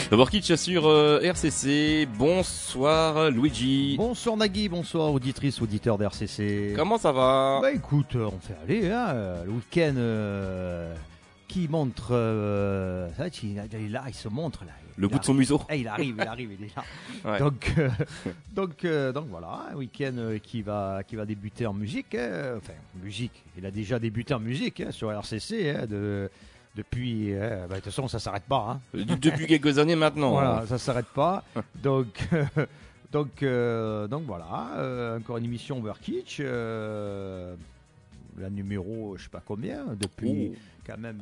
Overkitch sur RCC. Bonsoir Luigi. Bonsoir Nagui, bonsoir auditrices, auditeurs d'RCC. Comment ça va? Bah écoute, on fait aller, hein, le week-end qui montre... ça, il est là, il se montre là. Le bout de son museau. Il arrive, il est là. Ouais. Donc voilà, un week-end qui va débuter en musique. Enfin, musique, il a déjà débuté en musique sur RCC depuis... de toute façon, ça s'arrête pas. Hein. Depuis quelques années maintenant. Voilà, ça s'arrête pas. Donc voilà, encore une émission Overkitch. La numéro, je sais pas combien, depuis quand même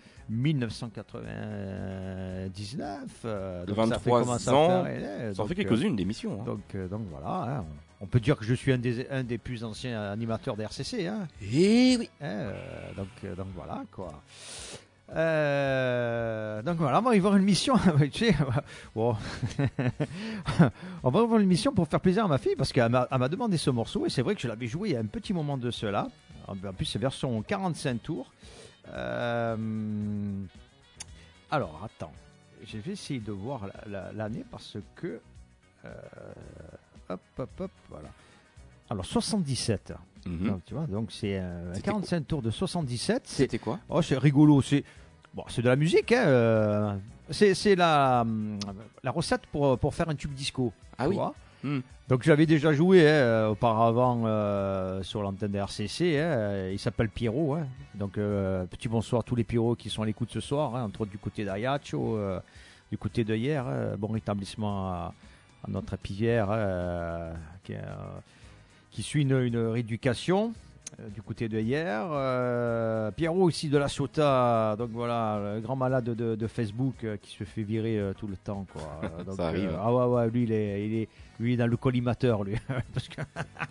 1999. De donc 23 ça ans. ça fait quelques-unes d'émissions. Donc voilà, hein, on peut dire que je suis un des plus anciens animateurs de RCC. Hein. Eh oui. Donc voilà quoi. Donc voilà, on va y voir une mission. Tu sais, bon. On va voir une mission pour faire plaisir à ma fille parce qu'elle m'a demandé ce morceau et c'est vrai que je l'avais joué il y a un petit moment de cela. En plus, c'est version 45 tours. Alors, attends. Je vais essayer de voir l'année parce que. Hop, voilà. Alors, 77. Donc, tu vois, donc c'est 45 tours de 77. C'était quoi? Oh, c'est rigolo. C'est de la musique. Hein. C'est la recette pour faire un tube disco. Ah oui. Vois. Donc j'avais déjà joué auparavant sur l'antenne de RCC. Il s'appelle Pierrot. Hein. Donc petit bonsoir à tous les Pierrots qui sont à l'écoute ce soir, hein, entre autres du côté d'Ajaccio, du côté de hier. Bon rétablissement à notre Pierre qui suit une rééducation du côté de hier. Pierrot aussi de la Chota, donc voilà, le grand malade de Facebook qui se fait virer tout le temps, quoi. Donc, ça arrive. Ouais, lui il est dans le collimateur, lui. Parce que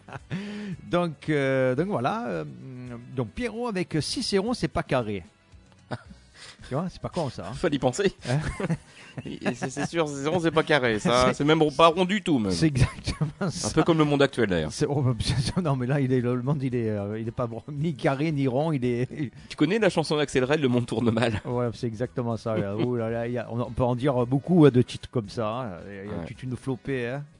donc voilà. Donc Pierrot avec Cicéron, c'est pas carré. Tu vois, c'est pas con ça. Hein. Fallait y penser. C'est sûr, c'est pas carré. Ça, c'est même pas rond du tout. Même. C'est exactement ça. Un peu comme le monde actuel d'ailleurs. Non, mais là, le monde, il est pas bon, ni carré ni rond. Tu connais la chanson d'Axel Red, Le monde tourne mal? Ouais, c'est exactement ça. Oh là là, on peut en dire beaucoup de titres comme ça. Hein. Il y a toute une flopée. Hein.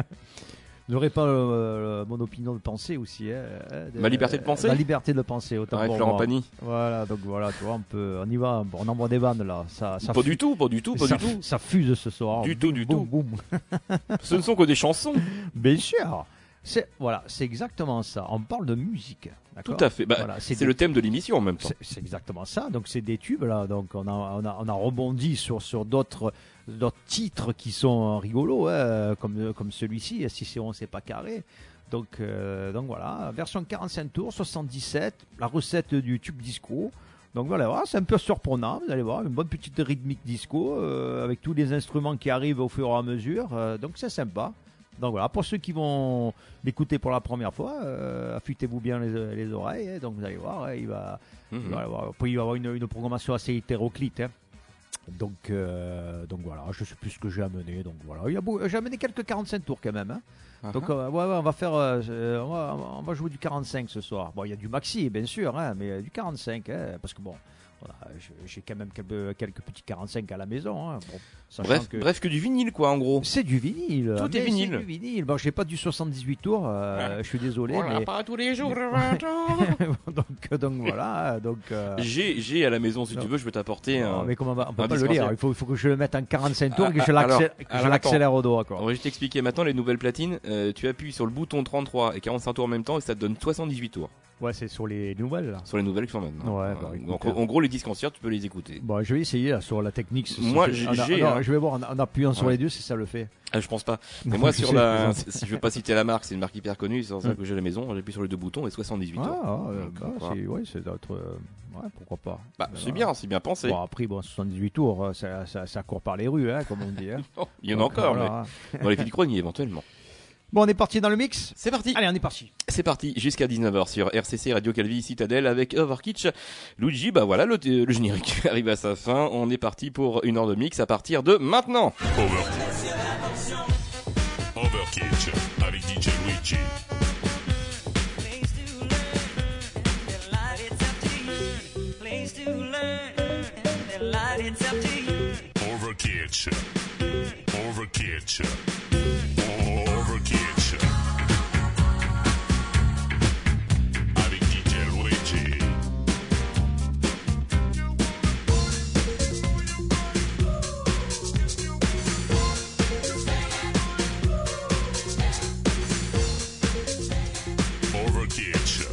Vous n'aurez pas mon opinion de penser aussi. Hein, ma liberté de penser. La liberté de penser, autant avec pour Florent moi. Pagny. Voilà, donc voilà, tu vois, on y va, on envoie des vannes là. Ça pas du tout. Ça fuse ce soir. Du tout. Boum. Ce ne sont que des chansons. Bien sûr. C'est exactement ça. On parle de musique. Tout à fait. Voilà, c'est le thème de l'émission en même temps. C'est exactement ça. Donc c'est des tubes là. Donc on a rebondi sur d'autres titres qui sont rigolos, hein, comme celui-ci. Cicéron, c'est pas carré. Donc voilà, version 45 tours, 77, la recette du tube disco. Donc voilà, c'est un peu surprenant. Vous allez voir, une bonne petite rythmique disco avec tous les instruments qui arrivent au fur et à mesure. Donc c'est sympa. Donc voilà, pour ceux qui vont l'écouter pour la première fois, affûtez-vous bien les oreilles. Hein, donc vous allez voir, il va y avoir une programmation assez hétéroclite. Hein. Donc voilà, je sais plus ce que j'ai amené. Donc voilà, j'ai amené quelques 45 tours quand même. Hein. Donc on va faire, on va jouer du 45 ce soir. Bon, il y a du maxi bien sûr, hein, mais du 45, hein, parce que bon. Voilà, j'ai quand même quelques petits 45 à la maison. Hein. Bon, bref, que du vinyle, quoi, en gros. C'est du vinyle. Tout est vinyle. C'est du vinyle. Bon, j'ai pas du 78 tours, je suis désolé. On l'a pas tous les jours, 20 ans. donc voilà. J'ai à la maison, si tu veux, je peux t'apporter un. Mais comment on peut pas le lire. Il faut que je le mette en 45 tours et que je l'accélère au doigt. Quoi. Je vais t'expliquer maintenant les nouvelles platines. Tu appuies sur le bouton 33 et 45 tours en même temps et ça te donne 78 tours. Ouais, c'est sur les nouvelles là. Sur les nouvelles qui sont maintenant. Ouais, donc en gros, les disques anciens, tu peux les écouter. Bon, je vais essayer là, sur la technique. Moi, je vais voir en appuyant sur les deux si ça le fait. Je pense pas. Mais moi, sur la, si je veux pas citer la marque, c'est une marque hyper connue, c'est pour ça que j'ai à la maison. J'appuie sur les deux boutons et 78 tours. C'est d'autres. Ouais, pourquoi pas. C'est bien pensé. Bon, après, 78 tours, ça court par les rues, hein, comme on dit. Hein. Il y en a encore, mais dans les fil-cronies éventuellement. Bon, on est parti dans le mix. C'est parti. Allez, on est parti. C'est parti jusqu'à 19h sur RCC Radio Calvi Citadelle avec Overkitch. Luigi, voilà, le générique arrive à sa fin. On est parti pour une heure de mix à partir de maintenant. Overkitch avec DJ Luigi. Overkitch Overkitch. Overkitch. Avec DJ Luigi. Overkitch.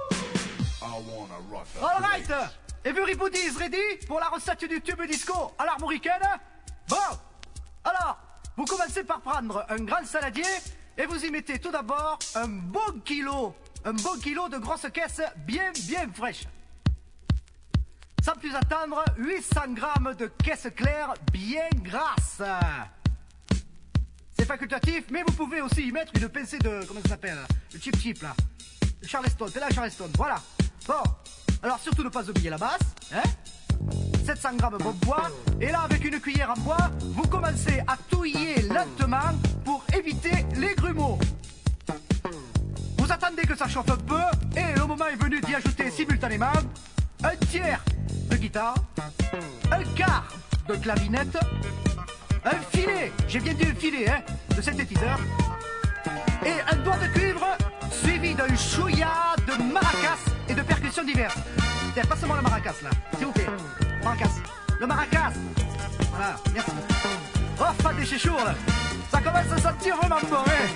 All right. Everybody is ready pour la recette du tube disco à l'armoricaine? Bon, alors, vous commencez par prendre un grand saladier et vous y mettez tout d'abord un bon kilo de grosses caisses bien fraîches. Sans plus attendre, 800 grammes de caisses claires bien grasses. C'est facultatif, mais vous pouvez aussi y mettre une pincée de, comment ça s'appelle, le chip là. Le Charleston, c'est là le Charleston, voilà. Bon, alors surtout ne pas oublier la basse, hein. 700 grammes bon poids, et là avec une cuillère en bois, vous commencez à touiller lentement pour éviter les grumeaux. Vous attendez que ça chauffe un peu, et le moment est venu d'y ajouter simultanément un tiers de guitare, un quart de clavinette, un filet, j'ai bien dit un filet, hein, de synthétiseur, et un doigt de cuivre suivi d'un chouïa de maracas et de percussions diverses. Tiens, passe-moi le maracas là, s'il vous plaît. Maracas. Le maracas. Voilà, merci. Oh, pas des chéchours là. Ça commence à sentir vraiment bon, hein.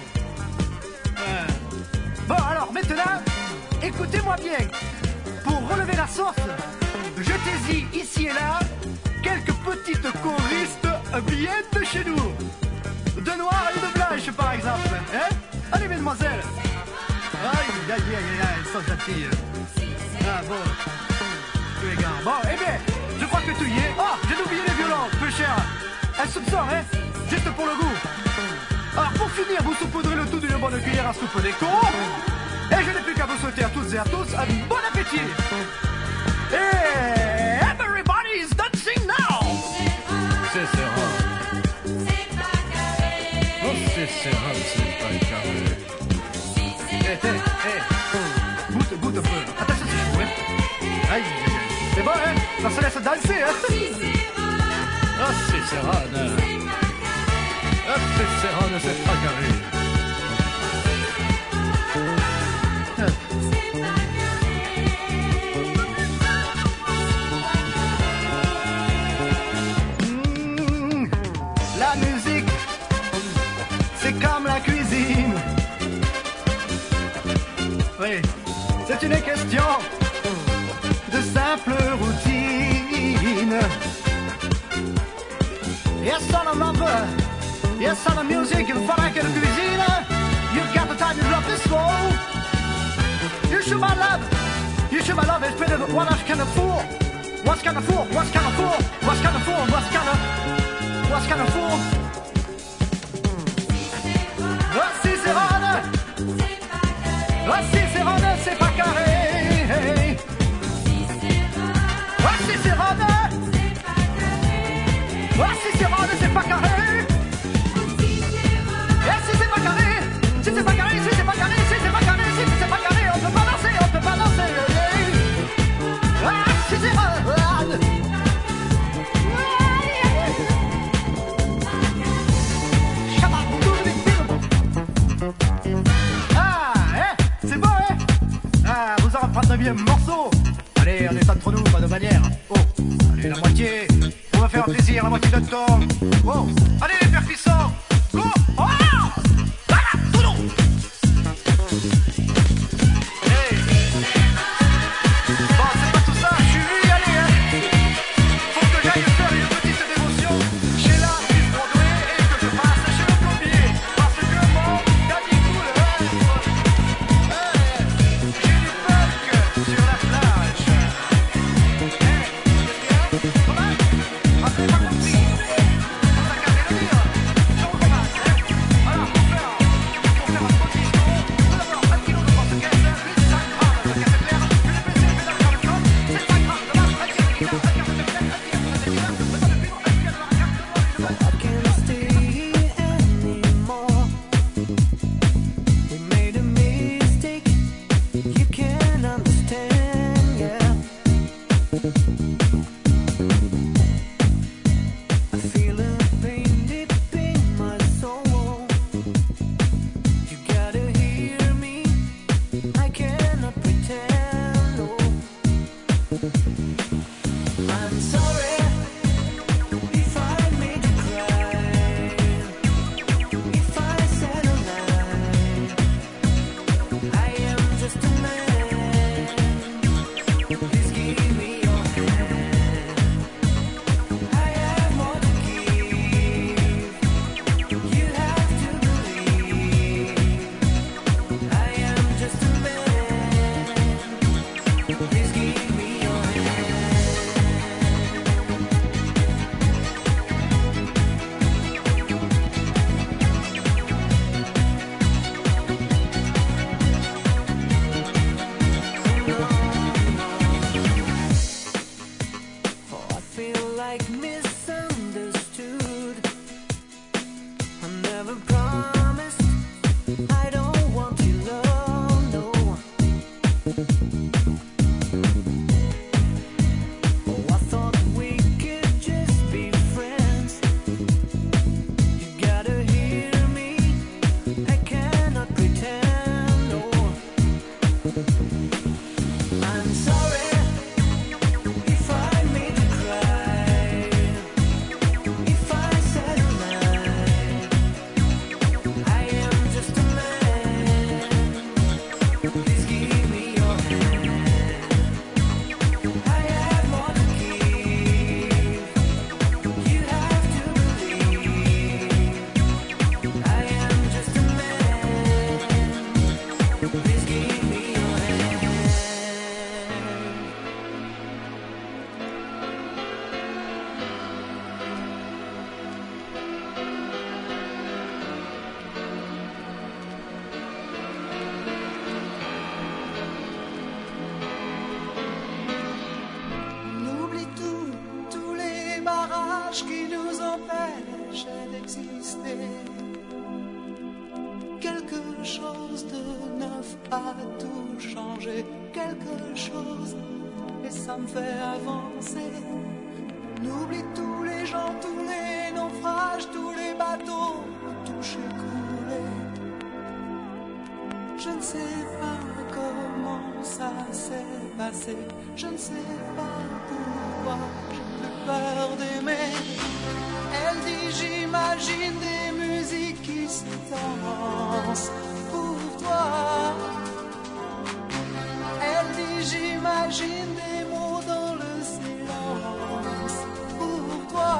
Bon, alors maintenant, écoutez-moi bien. Pour relever la sauce, jetez-y ici et là quelques petites choristes bien de chez nous. De noir et de blanche par exemple, hein. Allez mesdemoiselles. Aïe, elles sont gentilles. Ah bon. Les gars. Bon, eh bien, je crois que tout y est. Oh, j'ai oublié les violons, peu cher. Un soupçon, hein, juste pour le goût. Alors, pour finir, vous saupoudrez le tout d'une bonne cuillère à soupe d'écho. Et je n'ai plus qu'à vous souhaiter à toutes et à tous un bon appétit. Et everybody is dancing now. C'est serrant. Oh, c'est serrant, c'est pas carré. Goûte un peu. Attention, c'est chaud, hein. Aïe. C'est bon, hein. Ça se laisse danser, hein. Ah, c'est serrant. Ah, c'est serrant, c'est pas carré. La musique, c'est comme la cuisine. Oui, c'est une question de simple routine. Yes, on a lover. Yes, on a music and fun like a cuisine. You've got the time to love this soul. You should my love. You should my love. It's better than what I can afford. What's kind of fool? What's kind of fool? What's kind of fool? What's kind of fool? Voici c'est Ron. Voici c'est Ron, c'est pas carré. Voici c'est Ron. Voici c'est Ron, c'est pas carré. Et si c'est pas carré, si c'est pas carré, si c'est pas carré, si c'est pas carré, si c'est pas carré, on peut pas danser, on peut pas danser. Ah, si c'est Ron. C'est bon, hein? Ah, vous en reprendrez bien un morceau. Allez, on est entre nous, pas de manière. Oh, allez, la moitié. On va faire plaisir, la moitié de temps. Oh, allez, les percussants. Go! Oh! Voilà, tout long. Hey. Bon, c'est pas tout ça, je suis venu y aller, hein. Faut que j'aille faire une petite dévotion chez l'artiste Broadway et que je passe chez le plombier. Parce que mon daddy coule, j'ai du punk sur la plage. Comment? Ah, c'est pas compris. On a qu'à le dire. Je recommence, hein. Alors, pour faire un bon disco, tout d'abord, 1 kilo de grosse caisse, 800 grammes de caisse claire, une PC pédale sur le code, 700 grammes de basse, 1 tiers de guitare, 1 quart de clair, 1 tiers de synthétiseur, 2 doigts de cuivre, 1 tiers de maracas, 2 doigts de I can't stay anymore. We made a mistake. You can understand, yeah. I feel a pain. résister. Quelque chose de neuf a tout changé, quelque chose, et ça me fait avancer. On oublie tous les gens, tous les naufrages, tous les bateaux touchés, coulés. Je ne sais pas comment ça s'est passé, je ne sais pas pourquoi j'ai plus peur d'aimer. Elle dit j'imagine des musiques qui se dansent pour toi. Elle dit j'imagine des mots dans le silence pour toi.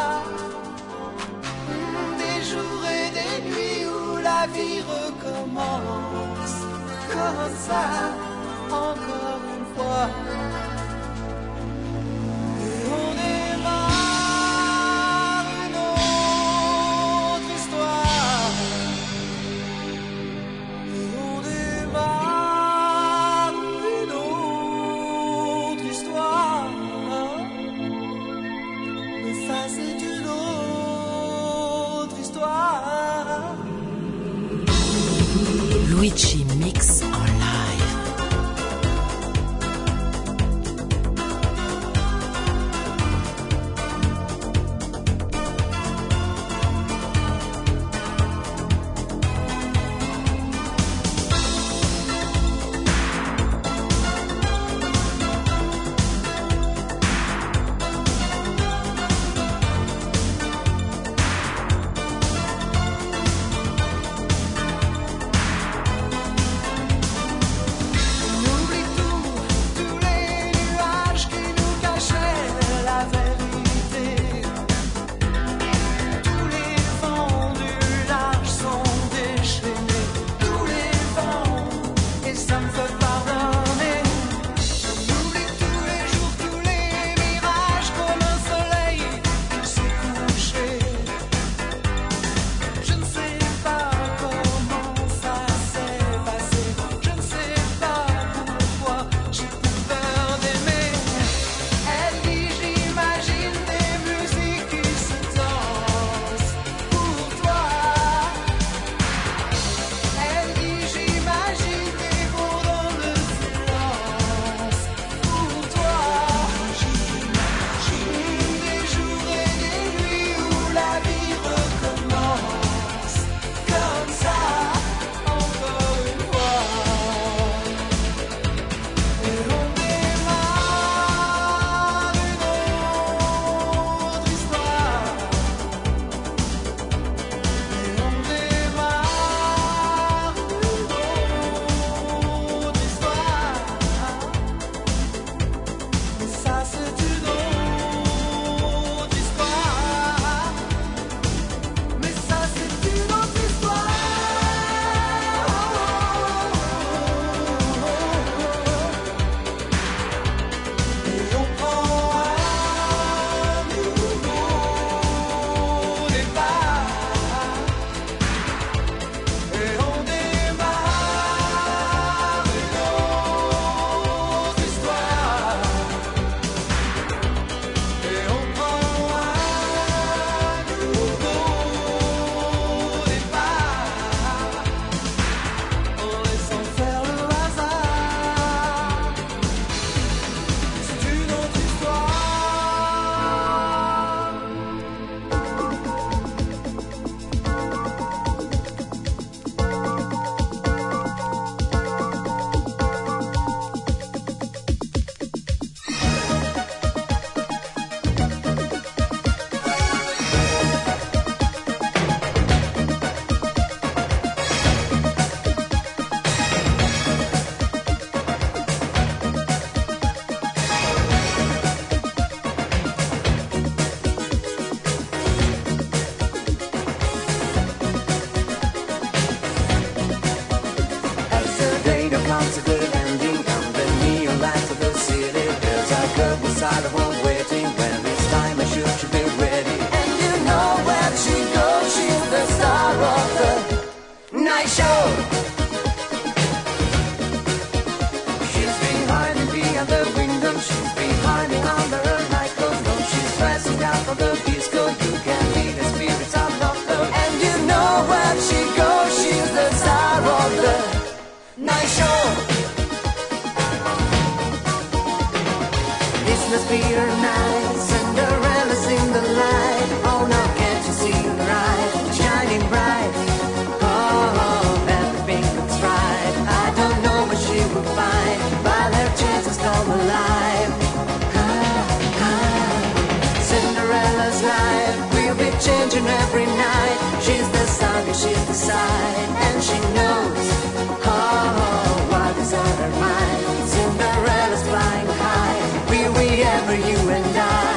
Des jours et des nuits où la vie recommence comme ça, encore une fois. Et on démarre une autre histoire. Et on démarre une autre histoire. Mais ça c'est une autre histoire. Luigi Mix en live. The disco, you can be the spirits of love. changing every night. She's the sun and she's the side, and she knows, oh, what is on her mind. Cinderella's flying high, we ever, you and I.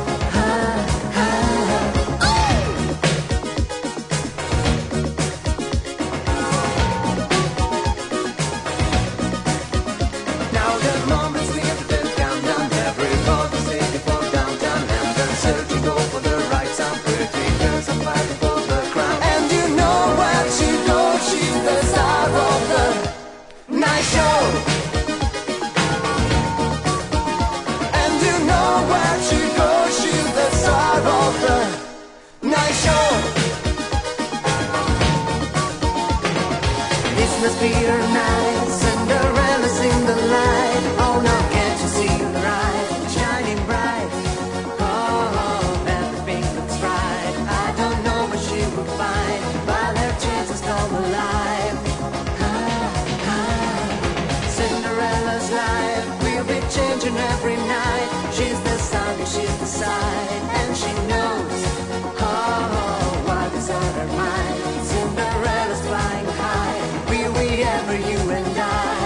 Must be her night, Cinderella's in the light. Oh, now can't you see the light shining bright? Oh, everything looks right. I don't know what she will find while her chances come alive. Cinderella's life will be changing every night. She's the sun and she's the side, and she knows, oh, what is on her mind. Cinderella's flying high, ever, you and I.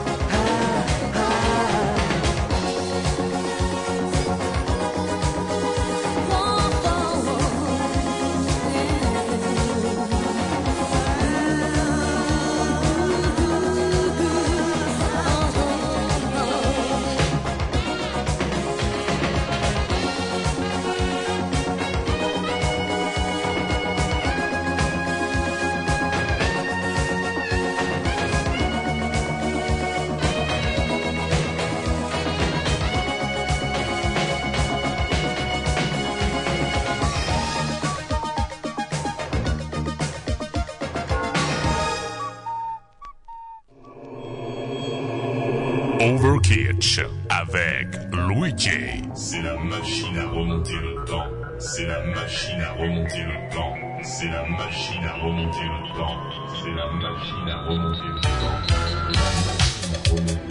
Overkitsch avec Luigi. C'est la machine à remonter le temps. C'est la machine à remonter le temps. C'est la machine à remonter le temps. C'est la machine à remonter le temps.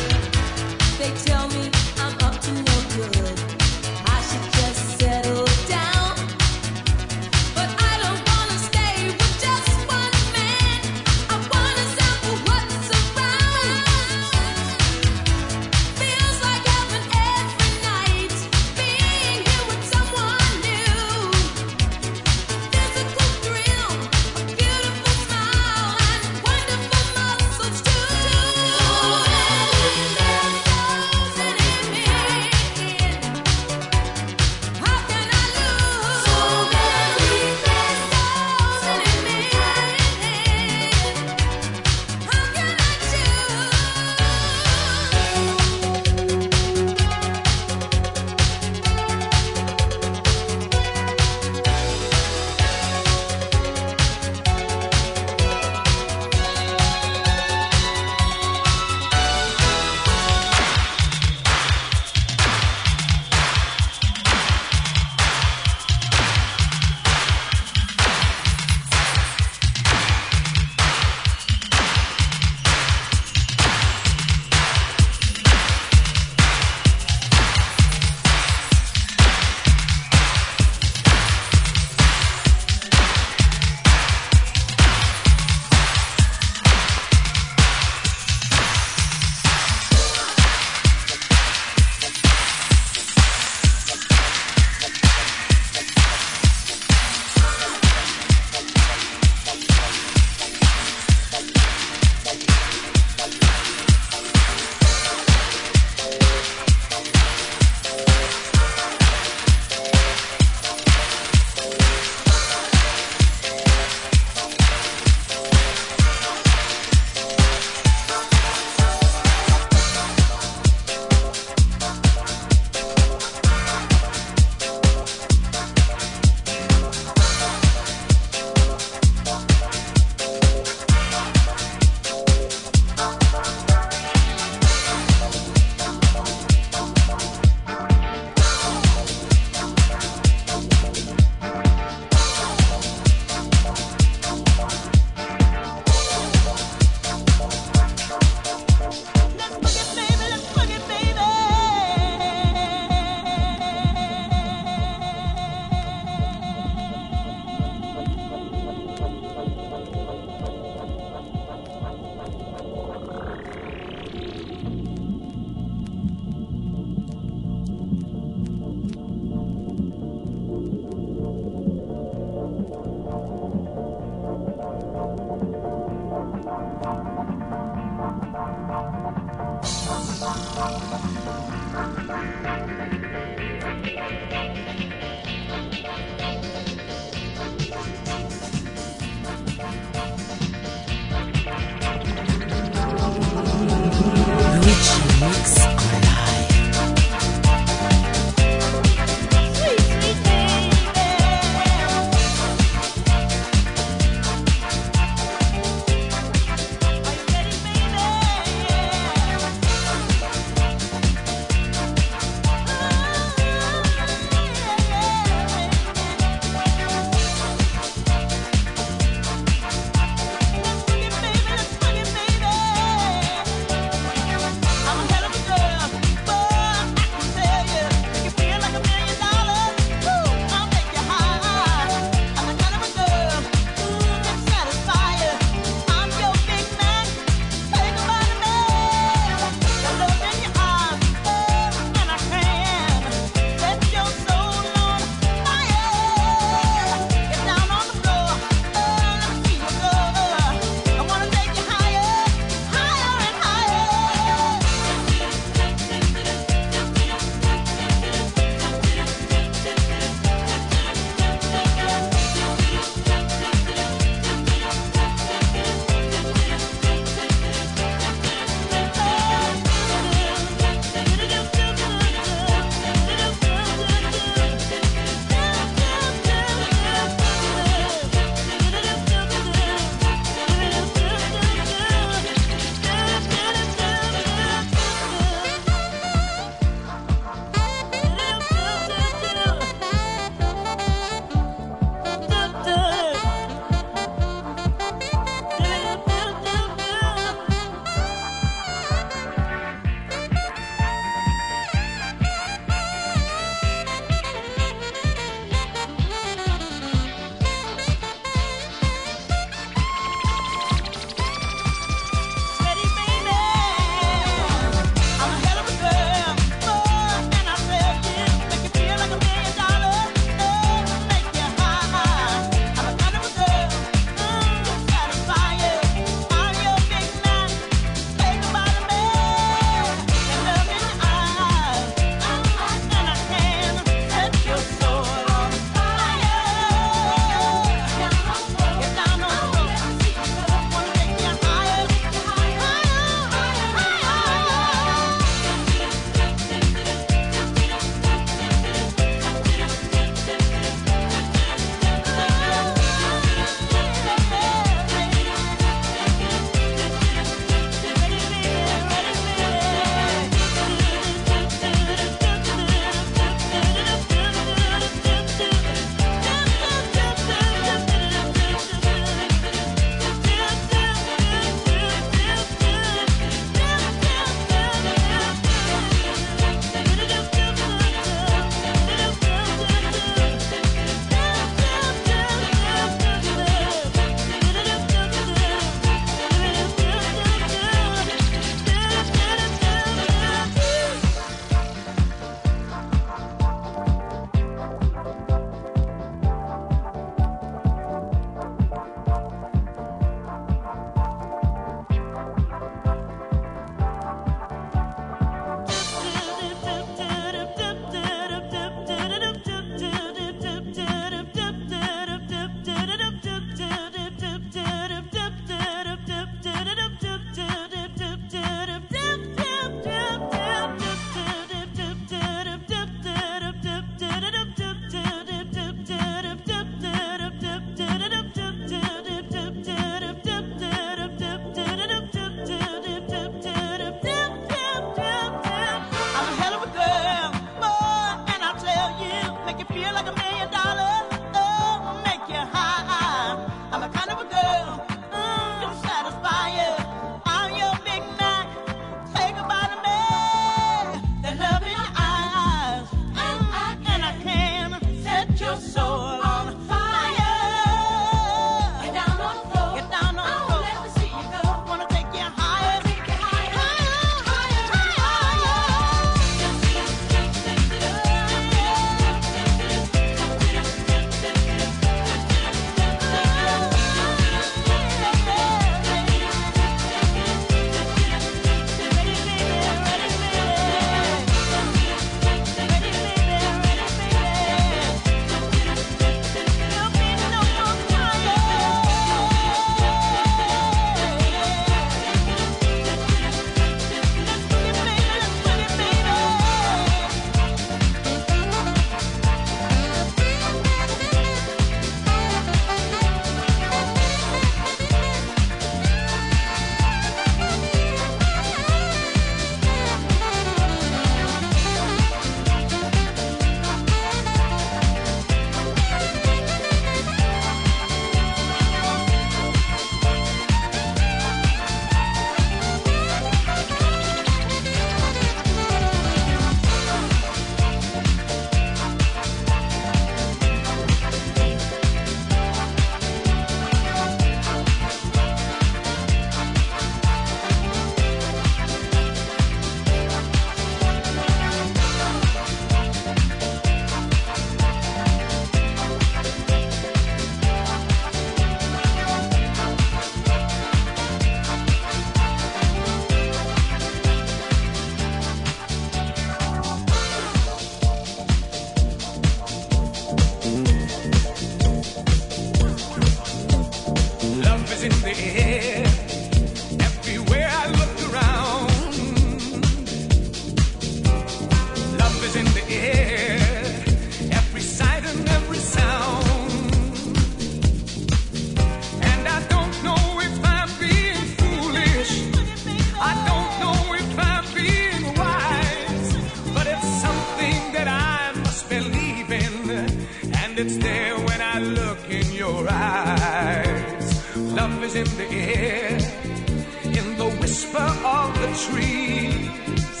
and it's there when I look in your eyes. Love is in the air, in the whisper of the trees.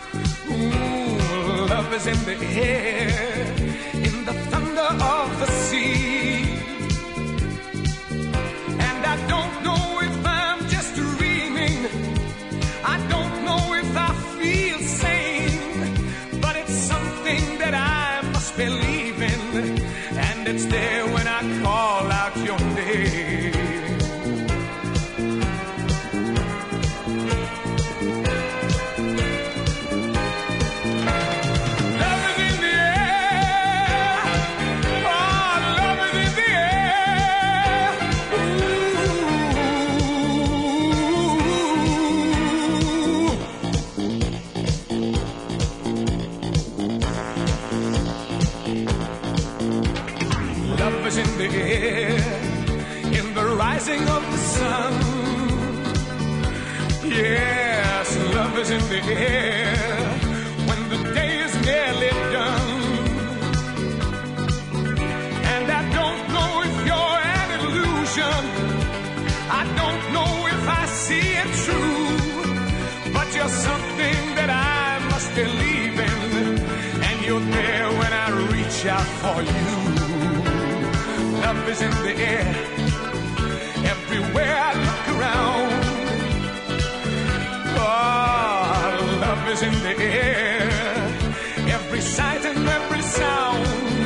Ooh, love is in the air, in the thunder of the sea. And I don't know if I'm just dreaming, I don't know if I feel sane, but it's something that I must believe in, and it's there when I call out your name. In the air, in the rising of the sun. Yes, love is in the air when the day is nearly done. And I don't know if you're an illusion, I don't know if I see it true, but you're something that I must believe in, and you're there when I reach out for you. Love is in the air, everywhere I look around. Oh, love is in the air, every sight and every sound.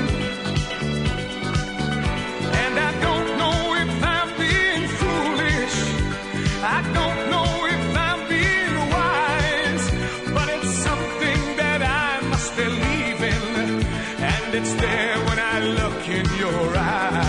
And I don't know if I'm being foolish, I don't know if I'm being wise, but it's something that I must believe in, and it's there when I look in your eyes.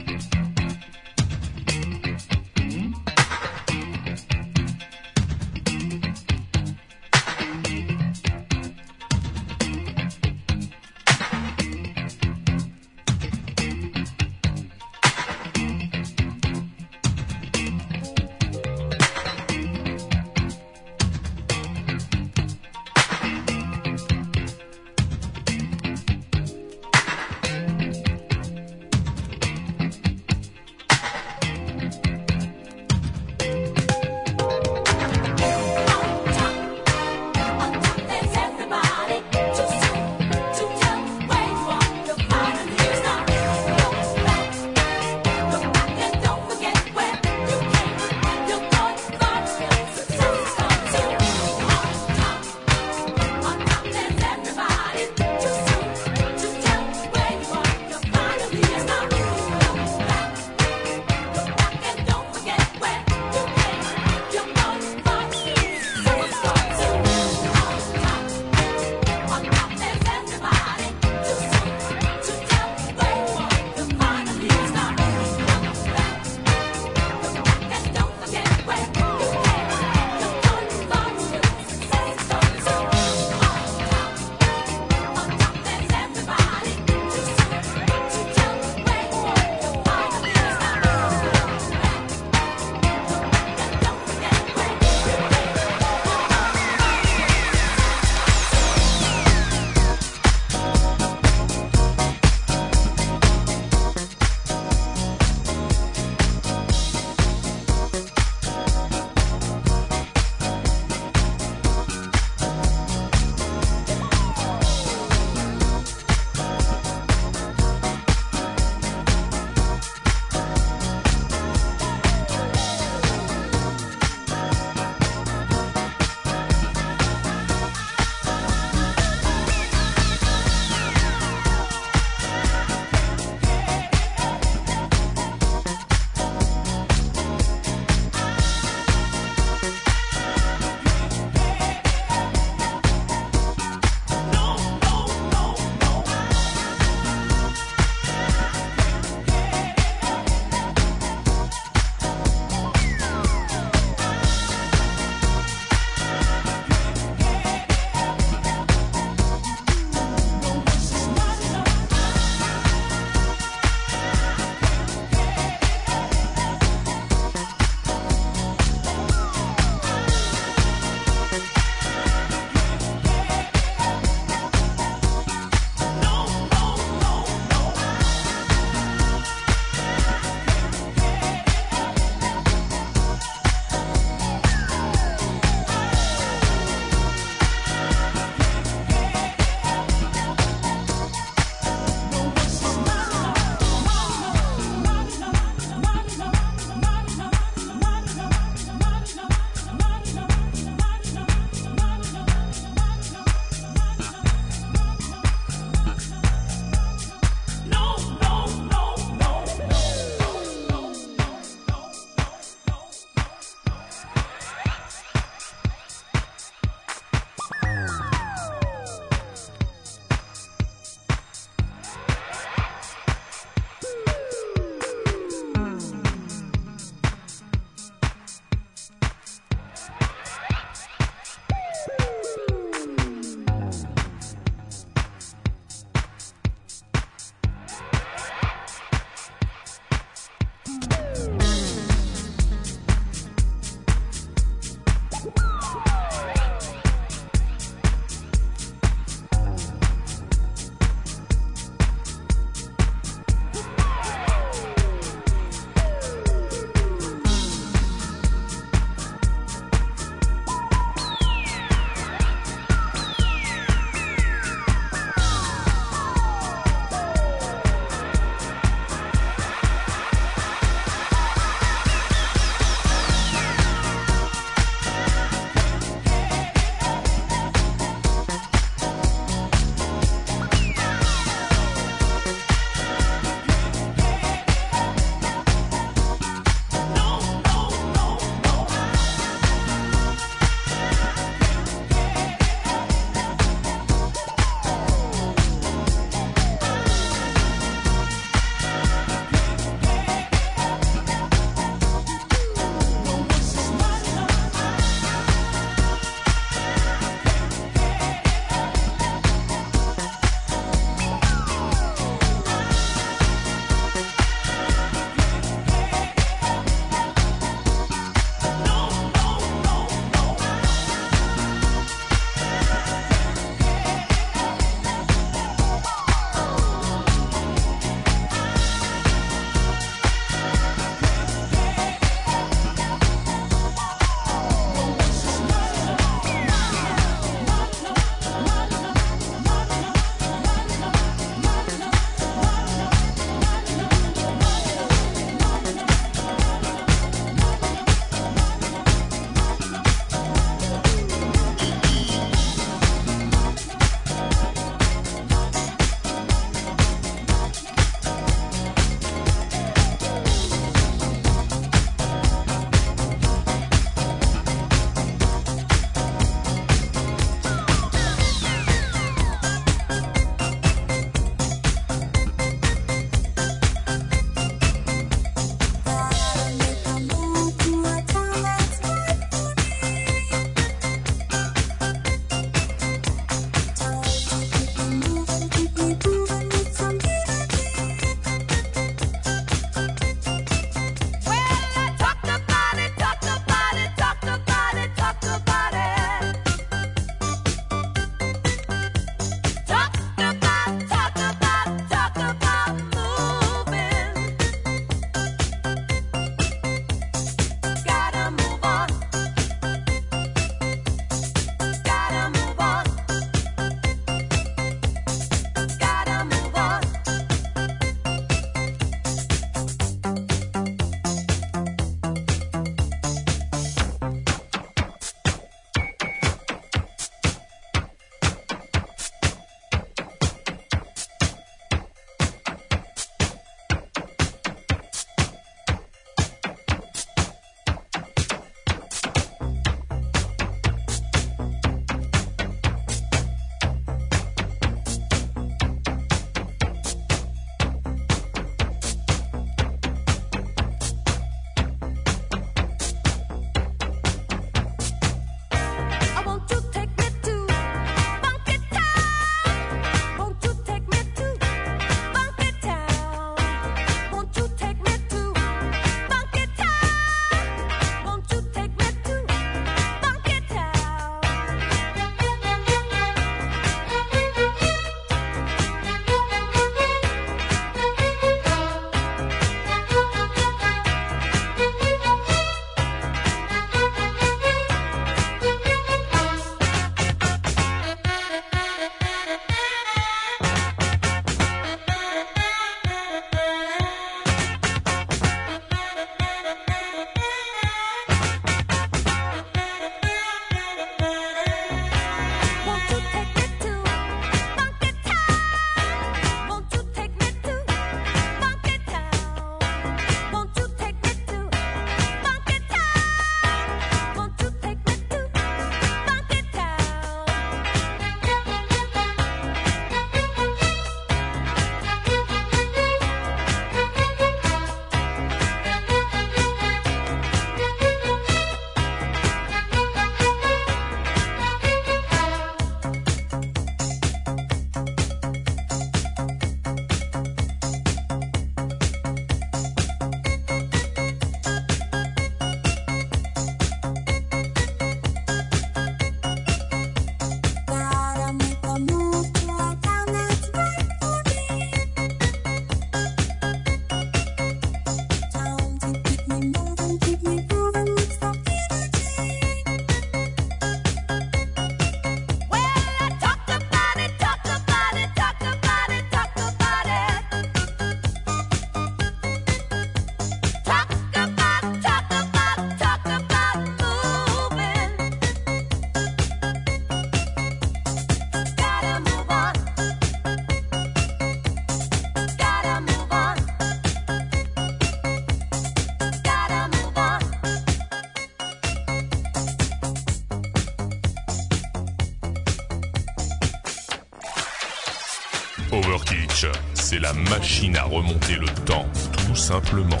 Overkitch, c'est la machine à remonter le temps, tout simplement.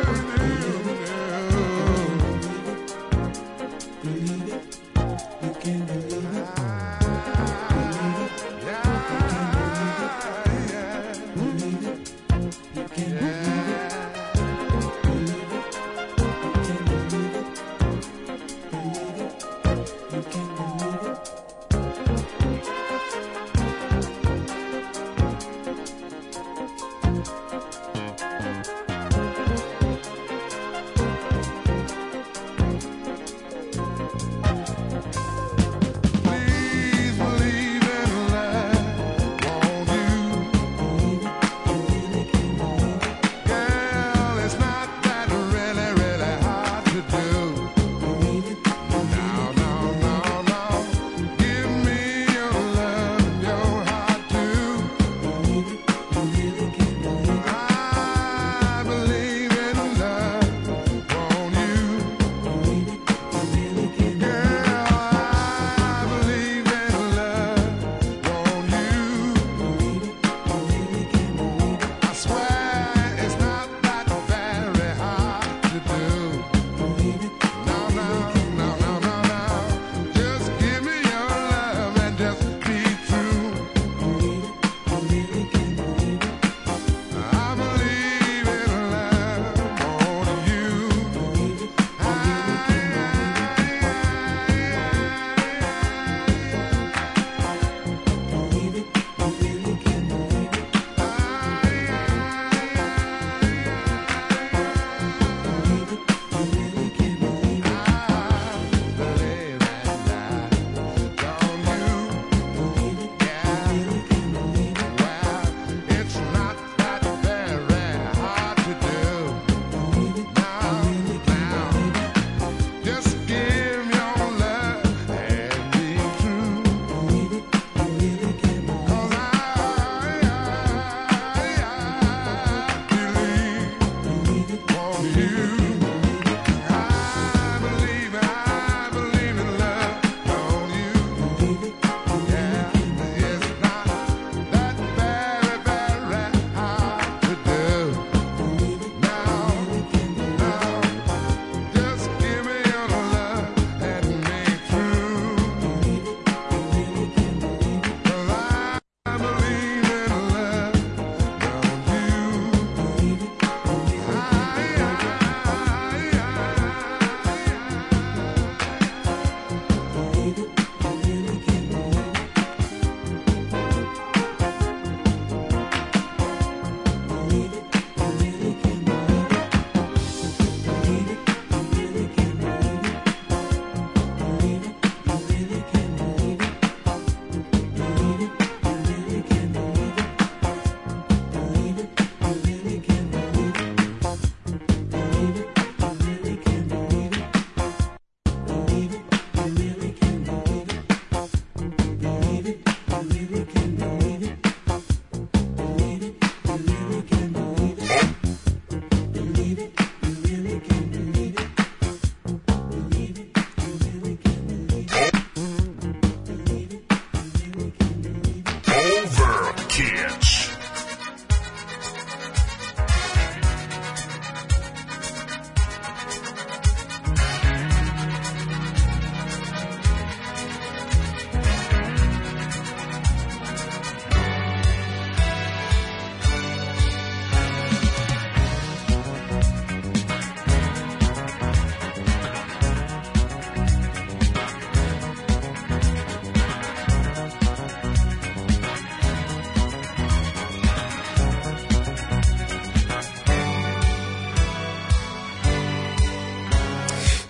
You can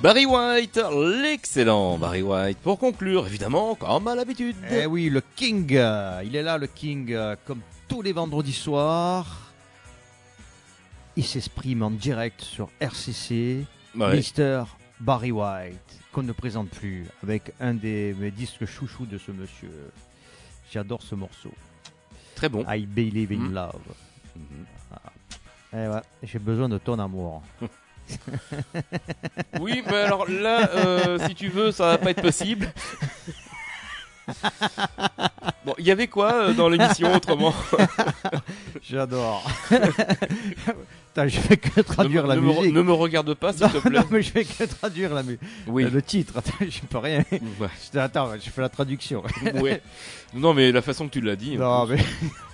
Barry White, l'excellent Barry White. Pour conclure, évidemment, comme à l'habitude. Eh oui, le King, il est là, le King, comme tous les vendredis soirs. Il s'exprime en direct sur RCC, Ouais. Mr. Barry White, qu'on ne présente plus, avec un des mes disques chouchous de ce monsieur. J'adore ce morceau. Très bon. I Believe in Mhm. Love. Mhm. Eh ouais, j'ai besoin de ton amour. Oui, mais alors là, si tu veux, ça va pas être possible. Bon, il y avait quoi dans l'émission autrement? J'adore. Putain, je fais que traduire la musique. Ne me regarde pas, s'il te plaît. Non, mais je fais que traduire Oui. le titre. Attends, je peux rien. Ouais. Attends, je fais la traduction. Ouais. Non, mais la façon que tu l'as dit. Non, mais.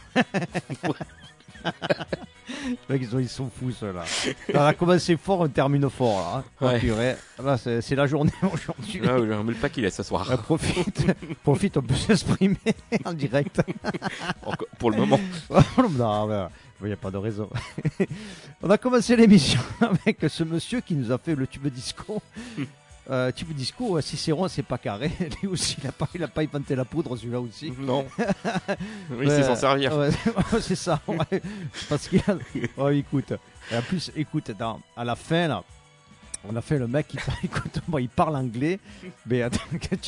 Les mecs, ils sont fous, ceux-là. On a commencé fort, on termine fort, là. Hein. Oh, Ouais. purée. Là, c'est la journée aujourd'hui. Ah, oui, mais le pack il est ce soir. Profite, on peut s'exprimer en direct. Pour le moment. Non, mais il n'y a pas de raison. On a commencé l'émission avec ce monsieur qui nous a fait le tube disco. Tube disco, Cicéron, c'est pas carré. Lui aussi, il a pas inventé la poudre, celui-là aussi. Non. Oui, c'est s'en servir. Ouais, c'est ça. Ouais. Parce qu'il a. Oh, écoute. Et en plus, écoute, à la fin, là. On a fait le mec, il parle anglais, mais attends,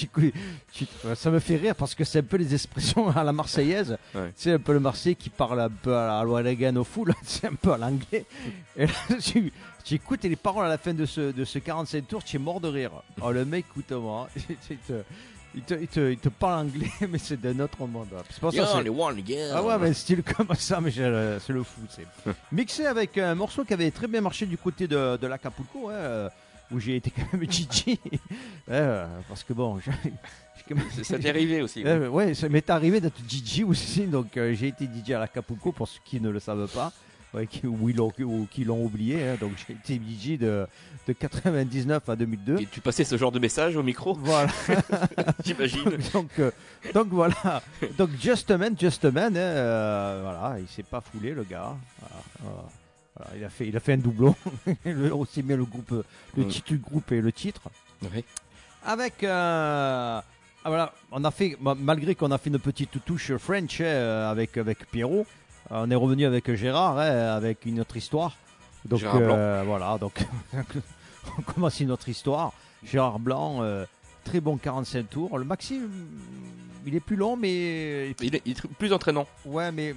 ça me fait rire parce que c'est un peu les expressions à la marseillaise. Ouais. C'est un peu le Marseillais qui parle un peu à la Loiregan au full, c'est un peu à l'anglais. Et là, tu écoutes les paroles à la fin de ce 45 tours, tu es mort de rire. Oh, le mec, écoute-moi, il te parle anglais, mais c'est d'un autre monde. C'est pour ça, ah ouais, mais style comme ça, mais c'est le fou. Mixé avec un morceau qui avait très bien marché du côté de l'Acapulco, hein, où j'ai été quand même DJ. Parce que bon, ça t'est arrivé aussi. ouais, ça m'est arrivé d'être DJ aussi, donc j'ai été DJ à l'Acapulco pour ceux qui ne le savent pas. Ouais, qui l'ont oublié, hein, donc j'ai été DJ de 99 à 2002. Et tu passais ce genre de message au micro? Voilà. J'imagine. donc voilà. Donc Just a Man, voilà, il s'est pas foulé le gars. Voilà, il a fait un doublon. Aussi bien le groupe, le titre du groupe et le titre. Oui. Avec voilà, on a fait malgré qu'on a fait une petite touche French avec Pierrot. On est revenu avec Gérard, avec une autre histoire. Donc Gérard Blanc. voilà, donc on commence une autre histoire. Gérard Blanc, très bon 45 tours. Le maxi, il est plus long, mais Il est plus entraînant. ouais, mais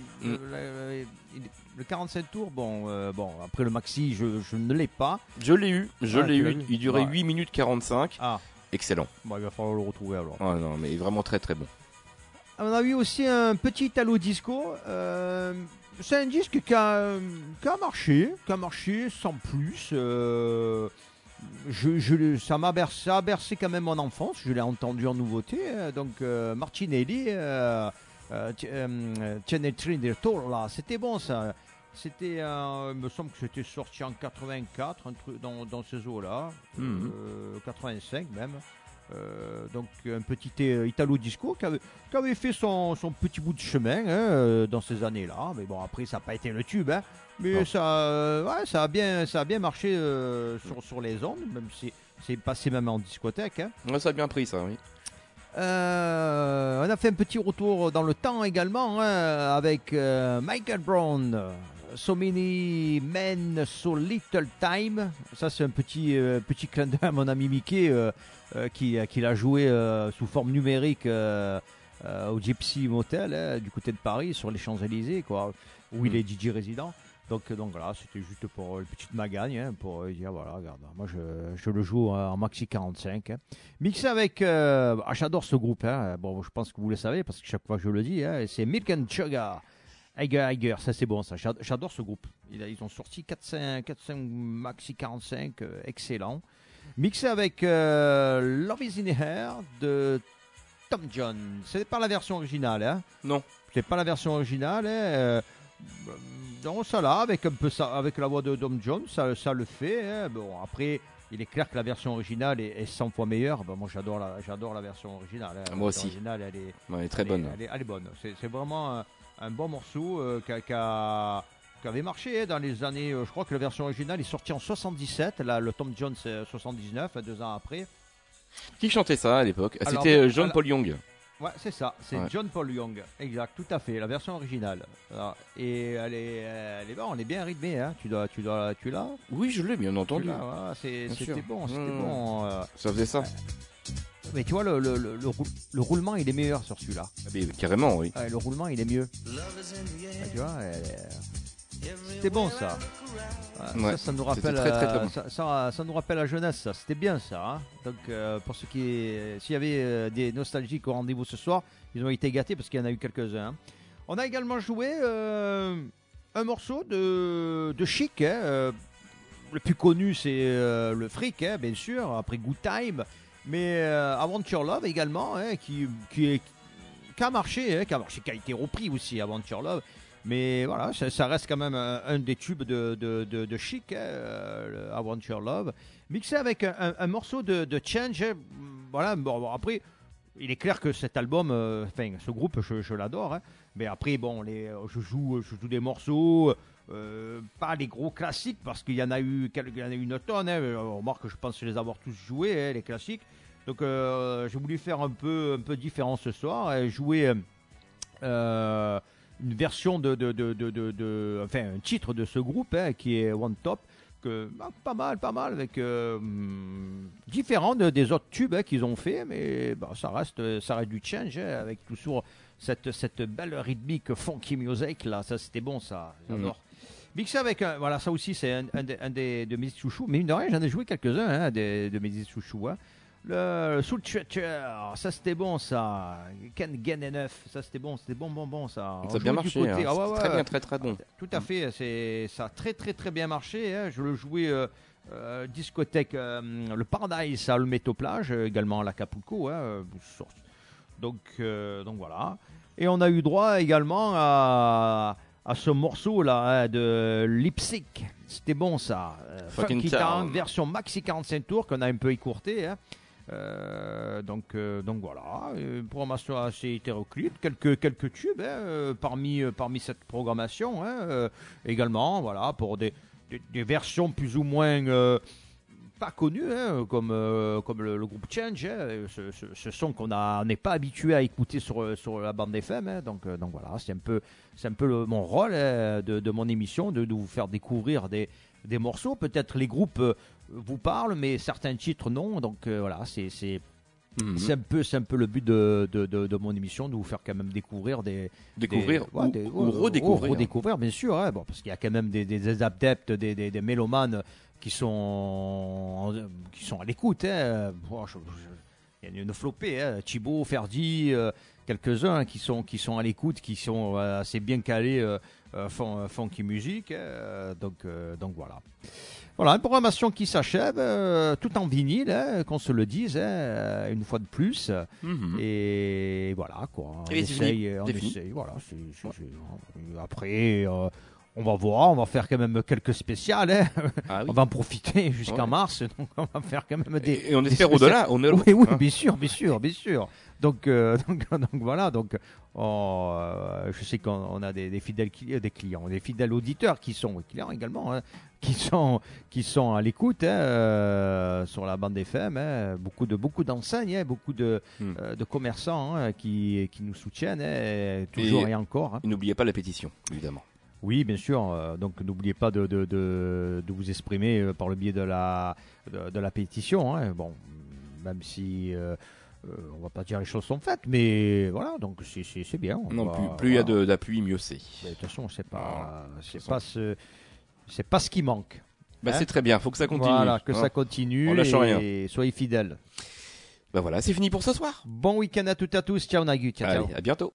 le 45 tours, bon, après le maxi, je ne l'ai pas. Je l'ai eu. Tu l'as eu. Il durait Ouais. 8 minutes 45. Ah, Excellent. bon, il va falloir le retrouver alors. Oh, non, mais vraiment très très bon. On a eu aussi un petit Italo Disco. C'est un disque qui a marché sans plus. Ça a bercé quand même mon enfance. Je l'ai entendu en nouveauté. Donc Martinelli, Channel 3 del Toro, là, c'était bon ça. C'était, il me semble que c'était sorti en 84, un truc dans ces eaux-là, 85 même. Donc un petit Italo Disco qui avait fait son petit bout de chemin dans ces années-là. Mais bon, après ça n'a pas été le tube, hein. Mais ça a bien marché sur les ondes, même si c'est passé même en discothèque, hein. Ouais, ça a bien pris ça, oui. On a fait un petit retour dans le temps également, hein, avec Michael Brown. So Many Men, So Little Time. Ça, c'est un petit clin d'œil à mon ami Mickey qui l'a joué sous forme numérique au Gypsy Motel, hein, du côté de Paris, sur les Champs-Élysées, quoi, où il est DJ résident. Donc voilà, c'était juste pour une petite magagne, hein, pour dire voilà, regarde, moi je le joue en maxi 45. Hein. Mixé avec, j'adore ce groupe, hein. Bon, je pense que vous le savez parce que chaque fois que je le dis, hein, c'est Milk and Sugar. Eiger, ça c'est bon, ça. J'adore ce groupe. Ils ont sorti 4-5 maxi 45, excellent. Mixé avec Love is in the Air de Tom Jones. C'est pas la version originale, hein. Non. C'est pas la version originale, hein. Donc ça là, avec un peu ça, avec la voix de Tom Jones, ça le fait. Hein. Bon, après, il est clair que la version originale est 100 fois meilleure. Ben, moi, j'adore la version originale. Hein. Moi la version aussi. originale, elle est très bonne. Elle est bonne. C'est vraiment un bon morceau qui a qui avait marché dans les années. Je crois que la version originale est sortie en 77. Là, le Tom Jones 79, 2 ans après. Qui chantait ça à l'époque? Alors, C'était John Paul Young. Ouais, c'est ça. C'est Ouais. John Paul Young. Exact, tout à fait. La version originale. Alors, et elle est bonne, elle est bien rythmée. Hein. Tu l'as. Oui, je l'ai bien Tu entendu. l'as, voilà, c'était sûr. bon, c'était Mmh. bon. Ça faisait ça. Mais tu vois, le roulement, il est meilleur sur celui-là. Ah, mais carrément, oui. Ouais, le roulement, il est mieux. Tu vois, c'était bon ça. Ouais, Ça nous c'était rappelle, très, très, très bon. ça nous rappelle la jeunesse, ça. C'était bien ça. Hein. Donc, pour ceux s'il y avait des nostalgiques au rendez-vous ce soir, ils ont été gâtés parce qu'il y en a eu quelques-uns. Hein. On a également joué un morceau de Chic. Hein, le plus connu, c'est le Fric, hein, bien sûr, après Good Time. Mais I Want Your Love également, hein, qui a marché, qui a été repris aussi, I Want Your Love. Mais voilà, ça reste quand même un des tubes de Chic, hein, le I Want Your Love. Mixé avec un morceau de Change. Hein, voilà, bon, après, il est clair que cet album, ce groupe, je l'adore. Hein, mais après, bon, je joue des morceaux. Pas les gros classiques parce qu'il y en a eu une tonne. Hein. On remarque que je pense les avoir tous joués, hein, les classiques. Donc j'ai voulu faire un peu différent ce soir et jouer une version enfin un titre de ce groupe, hein, qui est One Top, que pas mal avec différent des autres tubes, hein, qu'ils ont fait, mais ça reste du Change, hein, avec toujours cette belle rythmique funky music là. Ça c'était bon, ça j'adore. Mixé avec voilà, ça aussi c'est un de mes chouchous, mais mine de rien j'en ai joué quelques-uns, hein, de mes chouchous, hein. Le Soul Stretcher, ça c'était bon, ça. Can't Get Enough, ça c'était bon ça. Ça a bien marché, hein. Ah, ouais, Très bien, très très bon. Tout à fait, ça a très bien marché, hein. Je le jouais discothèque, le Paradise à Olmeto-Plage, également à l'Acapulco, hein. Donc voilà. Et on a eu droit également à ce morceau là, hein, de Lipstick. C'était bon ça. Funky Town, version maxi 45 tours qu'on a un peu écourté, hein. Donc voilà, programmation assez hétéroclite, quelques tubes, hein, parmi cette programmation, hein, également, voilà, pour des versions plus ou moins pas connues, hein, comme le groupe Change, hein, ce son qu'on n'est pas habitué à écouter sur la bande FM, hein, donc voilà, c'est un peu mon rôle, hein, de mon émission, de vous faire découvrir des morceaux. Peut-être les groupes vous parlent, mais certains titres non. Donc voilà, c'est un peu le but de mon émission, de vous faire quand même découvrir ou redécouvrir. bien sûr, hein, bon, parce qu'il y a quand même des adeptes, des mélomanes qui sont à l'écoute. Hein. Il y a une flopée, hein. Thibaut, Ferdi, quelques-uns, hein, qui sont à l'écoute, qui sont assez bien calés funky music, donc voilà. Voilà, une programmation qui s'achève, tout en vinyle, hein, qu'on se le dise, hein, une fois de plus. Et voilà, quoi. On essaye, voilà. Après, on va voir, on va faire quand même quelques spéciales, hein. Ah, oui. On va en profiter jusqu'en mars, donc on va faire quand même des... Et on espère au-delà, Oui, hein. bien sûr. Donc voilà, je sais qu'on a des fidèles clients, des fidèles auditeurs qui sont clients également, hein, qui sont à l'écoute, hein, sur la bande FM, hein, beaucoup d'enseignes, hein, beaucoup de commerçants, hein, qui nous soutiennent, hein, toujours et encore. Hein. Et n'oubliez pas la pétition, évidemment. Oui, bien sûr. Donc n'oubliez pas de vous exprimer par le biais de la pétition. Hein. Bon, même si on va pas dire les choses sont faites, mais voilà. Donc c'est bien. Plus il y a d'appui, mieux c'est. De toute façon, c'est pas ce qui manque. Hein, c'est très bien. Faut que ça continue. Voilà, que ça continue. On lâche rien. Et soyez fidèles. Voilà, c'est fini pour ce soir. Bon week-end à toutes et à tous. Ciao Nagu. Ciao. Allez, à bientôt.